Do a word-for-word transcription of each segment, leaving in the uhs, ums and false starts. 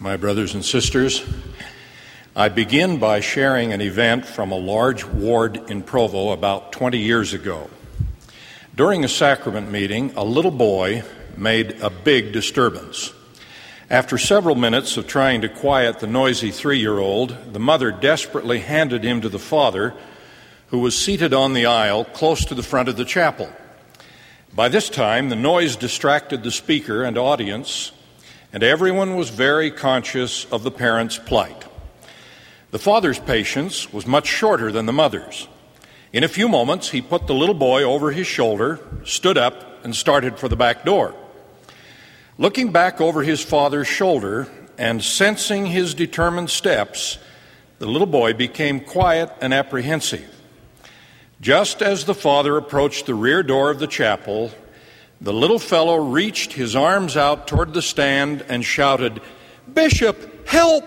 my brothers and sisters. I begin by sharing an event from a large ward in Provo about twenty years ago. During a sacrament meeting, a little boy made a big disturbance. After several minutes of trying to quiet the noisy three-year-old, the mother desperately handed him to the father, who was seated on the aisle close to the front of the chapel. By this time, the noise distracted the speaker and audience, and everyone was very conscious of the parent's plight. The father's patience was much shorter than the mother's. In a few moments, he put the little boy over his shoulder, stood up, and started for the back door. Looking back over his father's shoulder and sensing his determined steps, the little boy became quiet and apprehensive. Just as the father approached the rear door of the chapel, the little fellow reached his arms out toward the stand and shouted, "Bishop, help!"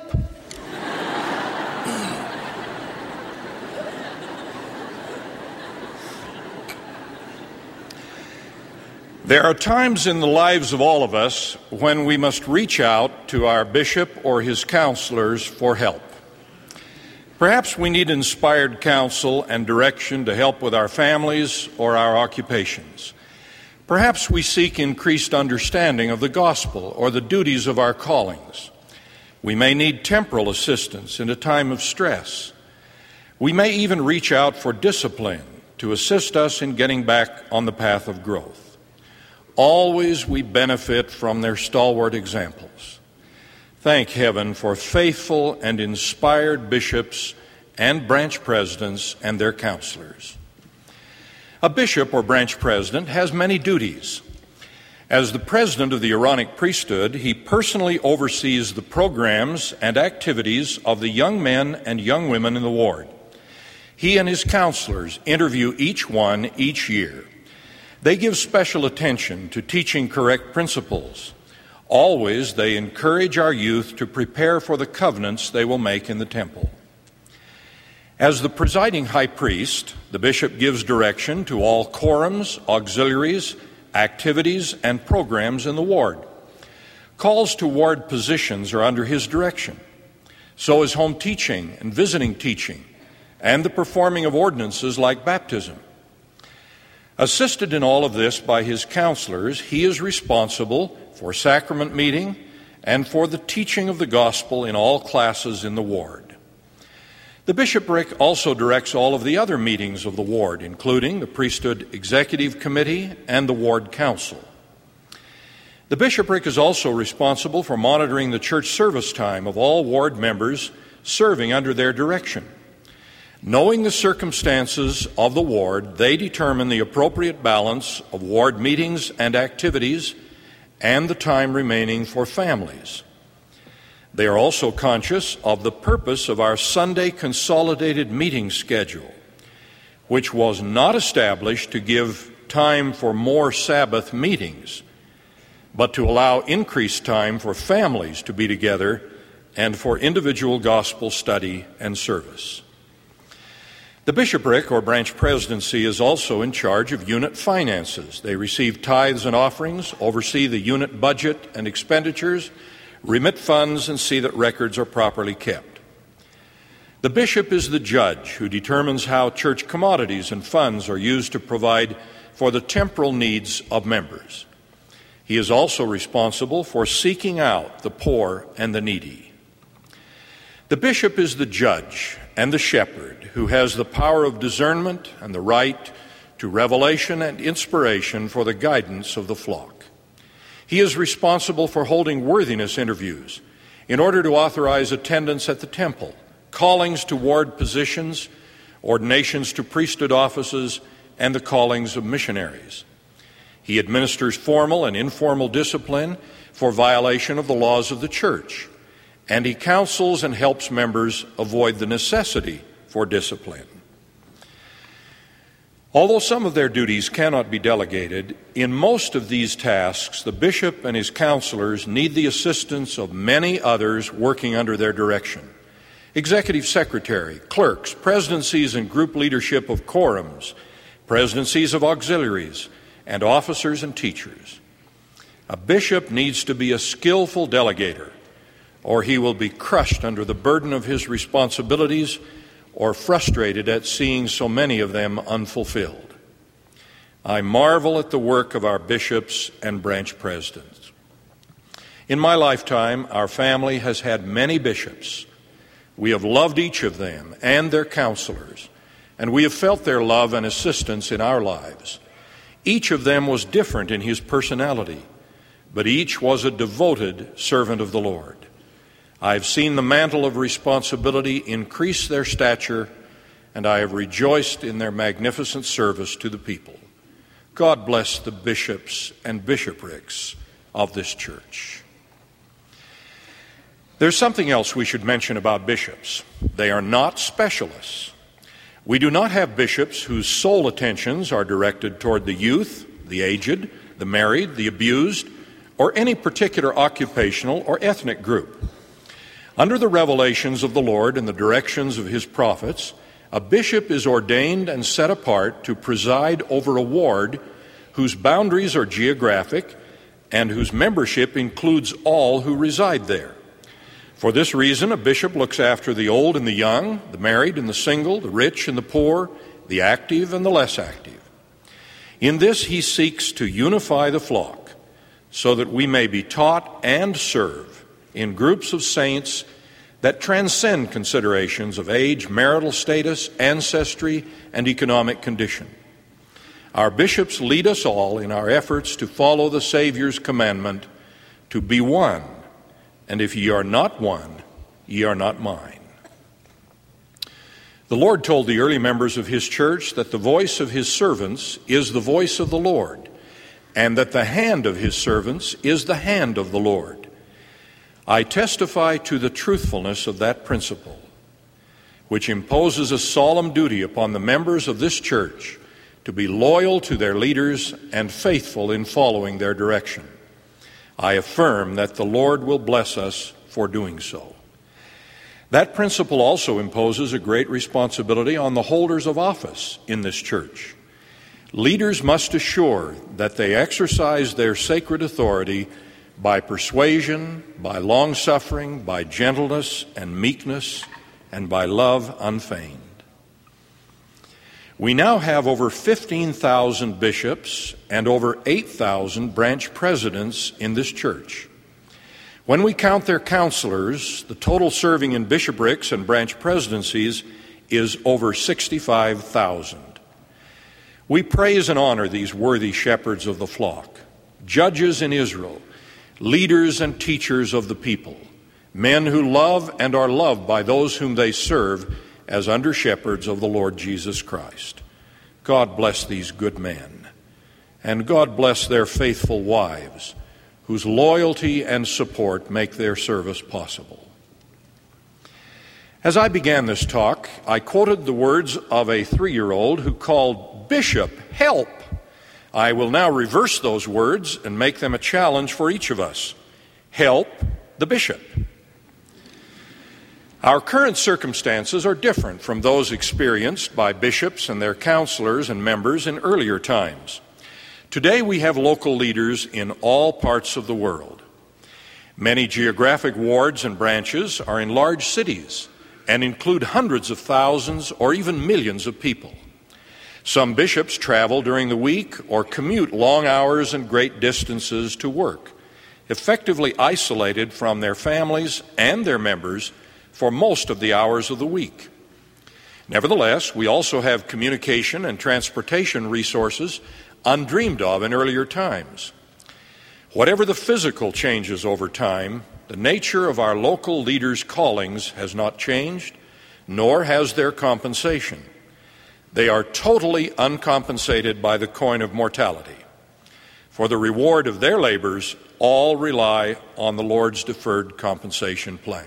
There are times in the lives of all of us when we must reach out to our bishop or his counselors for help. Perhaps we need inspired counsel and direction to help with our families or our occupations. Perhaps we seek increased understanding of the gospel or the duties of our callings. We may need temporal assistance in a time of stress. We may even reach out for discipline to assist us in getting back on the path of growth. Always we benefit from their stalwart examples. Thank heaven for faithful and inspired bishops and branch presidents and their counselors. A bishop or branch president has many duties. As the president of the Aaronic priesthood, he personally oversees the programs and activities of the young men and young women in the ward. He and his counselors interview each one each year. They give special attention to teaching correct principles. Always they encourage our youth to prepare for the covenants they will make in the temple. As the presiding high priest, the bishop gives direction to all quorums, auxiliaries, activities, and programs in the ward. Calls to ward positions are under his direction. So is home teaching and visiting teaching, and the performing of ordinances like baptism. Assisted in all of this by his counselors, he is responsible for sacrament meeting and for the teaching of the gospel in all classes in the ward. The bishopric also directs all of the other meetings of the ward, including the priesthood executive committee and the ward council. The bishopric is also responsible for monitoring the church service time of all ward members serving under their direction. Knowing the circumstances of the ward, they determine the appropriate balance of ward meetings and activities and the time remaining for families. They are also conscious of the purpose of our Sunday consolidated meeting schedule, which was not established to give time for more Sabbath meetings, but to allow increased time for families to be together and for individual gospel study and service. The bishopric or branch presidency is also in charge of unit finances. They receive tithes and offerings, oversee the unit budget and expenditures, remit funds, and see that records are properly kept. The bishop is the judge who determines how church commodities and funds are used to provide for the temporal needs of members. He is also responsible for seeking out the poor and the needy. The bishop is the judge and the shepherd who has the power of discernment and the right to revelation and inspiration for the guidance of the flock. He is responsible for holding worthiness interviews in order to authorize attendance at the temple, callings to ward positions, ordinations to priesthood offices, and the callings of missionaries. He administers formal and informal discipline for violation of the laws of the church, and he counsels and helps members avoid the necessity for discipline. Although some of their duties cannot be delegated, in most of these tasks, the bishop and his counselors need the assistance of many others working under their direction. Executive secretary, clerks, presidencies and group leadership of quorums, presidencies of auxiliaries, and officers and teachers. A bishop needs to be a skillful delegator, or he will be crushed under the burden of his responsibilities or frustrated at seeing so many of them unfulfilled. I marvel at the work of our bishops and branch presidents. In my lifetime, our family has had many bishops. We have loved each of them and their counselors, and we have felt their love and assistance in our lives. Each of them was different in his personality, but each was a devoted servant of the Lord. I have seen the mantle of responsibility increase their stature, and I have rejoiced in their magnificent service to the people. God bless the bishops and bishoprics of this church. There's something else we should mention about bishops. They are not specialists. We do not have bishops whose sole attentions are directed toward the youth, the aged, the married, the abused, or any particular occupational or ethnic group. Under the revelations of the Lord and the directions of his prophets, a bishop is ordained and set apart to preside over a ward whose boundaries are geographic and whose membership includes all who reside there. For this reason, a bishop looks after the old and the young, the married and the single, the rich and the poor, the active and the less active. In this, he seeks to unify the flock so that we may be taught and serve in groups of saints that transcend considerations of age, marital status, ancestry, and economic condition. Our bishops lead us all in our efforts to follow the Savior's commandment to be one, and if ye are not one, ye are not mine. The Lord told the early members of his church that the voice of his servants is the voice of the Lord, and that the hand of his servants is the hand of the Lord. I testify to the truthfulness of that principle, which imposes a solemn duty upon the members of this church to be loyal to their leaders and faithful in following their direction. I affirm that the Lord will bless us for doing so. That principle also imposes a great responsibility on the holders of office in this church. Leaders must assure that they exercise their sacred authority by persuasion, by long-suffering, by gentleness and meekness, and by love unfeigned. We now have over fifteen thousand bishops and over eight thousand branch presidents in this church. When we count their counselors, the total serving in bishoprics and branch presidencies is over sixty-five thousand. We praise and honor these worthy shepherds of the flock, judges in Israel, leaders and teachers of the people, men who love and are loved by those whom they serve as under-shepherds of the Lord Jesus Christ. God bless these good men, and God bless their faithful wives, whose loyalty and support make their service possible. As I began this talk, I quoted the words of a three-year-old who called, "Bishop, help!" I will now reverse those words and make them a challenge for each of us. Help the bishop. Our current circumstances are different from those experienced by bishops and their counselors and members in earlier times. Today we have local leaders in all parts of the world. Many geographic wards and branches are in large cities and include hundreds of thousands or even millions of people. Some bishops travel during the week or commute long hours and great distances to work, effectively isolated from their families and their members for most of the hours of the week. Nevertheless, we also have communication and transportation resources undreamed of in earlier times. Whatever the physical changes over time, the nature of our local leaders' callings has not changed, nor has their compensation. They are totally uncompensated by the coin of mortality. For the reward of their labors, all rely on the Lord's deferred compensation plan.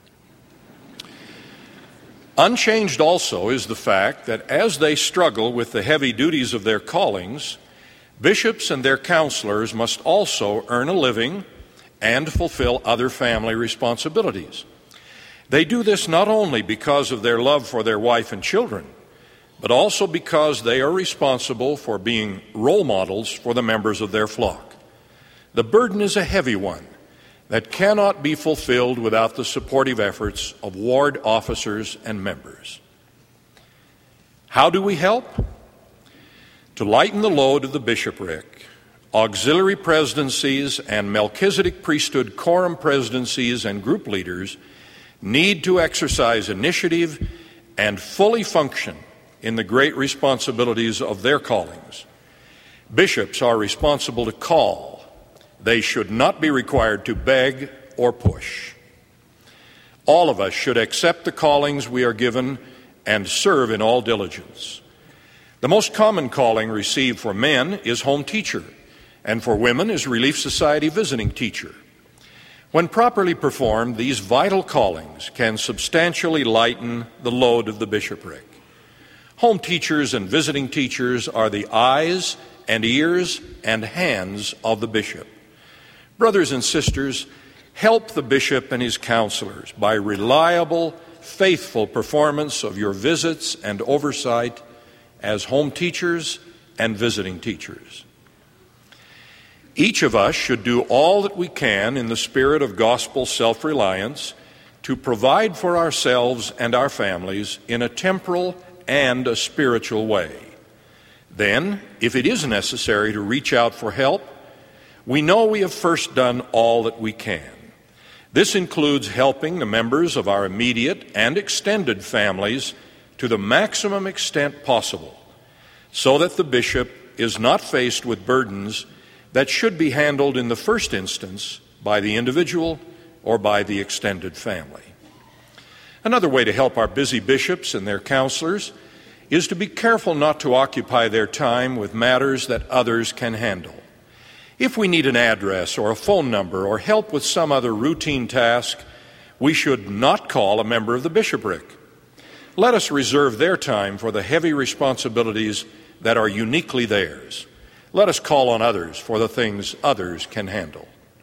Unchanged also is the fact that as they struggle with the heavy duties of their callings, bishops and their counselors must also earn a living and fulfill other family responsibilities. They do this not only because of their love for their wife and children, but also because they are responsible for being role models for the members of their flock. The burden is a heavy one, that cannot be fulfilled without the supportive efforts of ward officers and members. How do we help? To lighten the load of the bishopric, auxiliary presidencies and Melchizedek priesthood quorum presidencies and group leaders need to exercise initiative and fully function in the great responsibilities of their callings. Bishops are responsible to call. They should not be required to beg or push. All of us should accept the callings we are given and serve in all diligence. The most common calling received for men is home teacher, and for women is Relief Society visiting teacher. When properly performed, these vital callings can substantially lighten the load of the bishopric. Home teachers and visiting teachers are the eyes and ears and hands of the bishop. Brothers and sisters, help the bishop and his counselors by reliable, faithful performance of your visits and oversight as home teachers and visiting teachers. Each of us should do all that we can in the spirit of gospel self-reliance to provide for ourselves and our families in a temporal and a spiritual way. Then, if it is necessary to reach out for help, we know we have first done all that we can. This includes helping the members of our immediate and extended families to the maximum extent possible, so that the bishop is not faced with burdens that should be handled in the first instance by the individual or by the extended family. Another way to help our busy bishops and their counselors is to be careful not to occupy their time with matters that others can handle. If we need an address or a phone number or help with some other routine task, we should not call a member of the bishopric. Let us reserve their time for the heavy responsibilities that are uniquely theirs. Let us call on others for the things others can handle.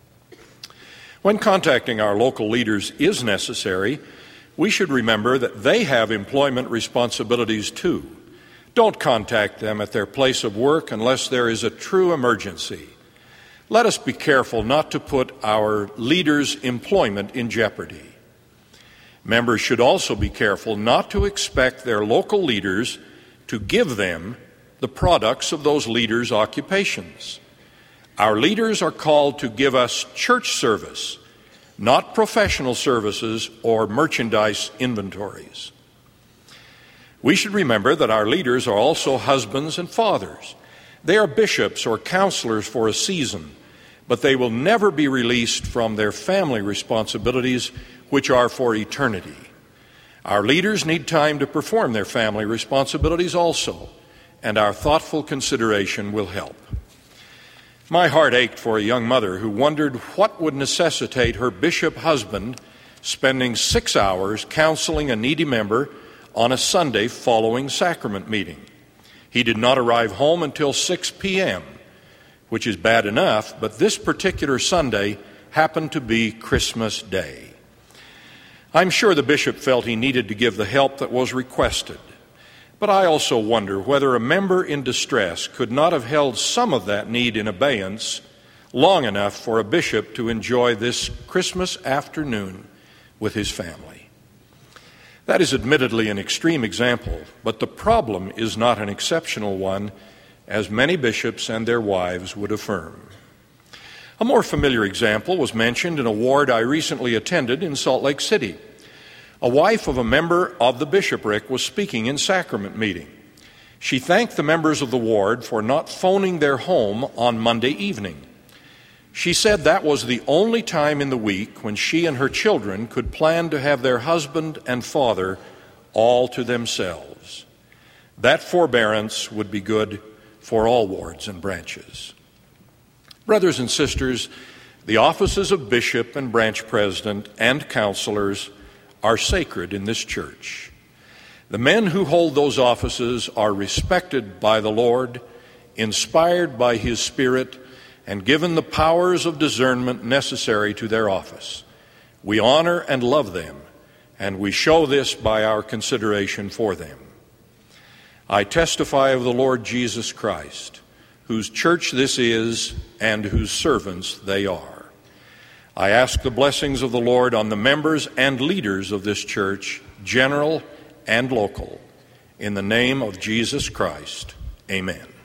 When contacting our local leaders is necessary, we should remember that they have employment responsibilities too. Don't contact them at their place of work unless there is a true emergency. Let us be careful not to put our leaders' employment in jeopardy. Members should also be careful not to expect their local leaders to give them the products of those leaders' occupations. Our leaders are called to give us church service, not professional services or merchandise inventories. We should remember that our leaders are also husbands and fathers. They are bishops or counselors for a season, but they will never be released from their family responsibilities, which are for eternity. Our leaders need time to perform their family responsibilities also, and our thoughtful consideration will help. My heart ached for a young mother who wondered what would necessitate her bishop husband spending six hours counseling a needy member on a Sunday following sacrament meeting. He did not arrive home until six p.m., which is bad enough, but this particular Sunday happened to be Christmas Day. I'm sure the bishop felt he needed to give the help that was requested, but I also wonder whether a member in distress could not have held some of that need in abeyance long enough for a bishop to enjoy this Christmas afternoon with his family. That is admittedly an extreme example, but the problem is not an exceptional one, as many bishops and their wives would affirm. A more familiar example was mentioned in a ward I recently attended in Salt Lake City. A wife of a member of the bishopric was speaking in sacrament meeting. She thanked the members of the ward for not phoning their home on Monday evening. She said that was the only time in the week when she and her children could plan to have their husband and father all to themselves. That forbearance would be good for all wards and branches. Brothers and sisters, the offices of bishop and branch president and counselors are sacred in this church. The men who hold those offices are respected by the Lord, inspired by His Spirit, and given the powers of discernment necessary to their office. We honor and love them, and we show this by our consideration for them. I testify of the Lord Jesus Christ, whose church this is and whose servants they are. I ask the blessings of the Lord on the members and leaders of this church, general and local. In the name of Jesus Christ, amen.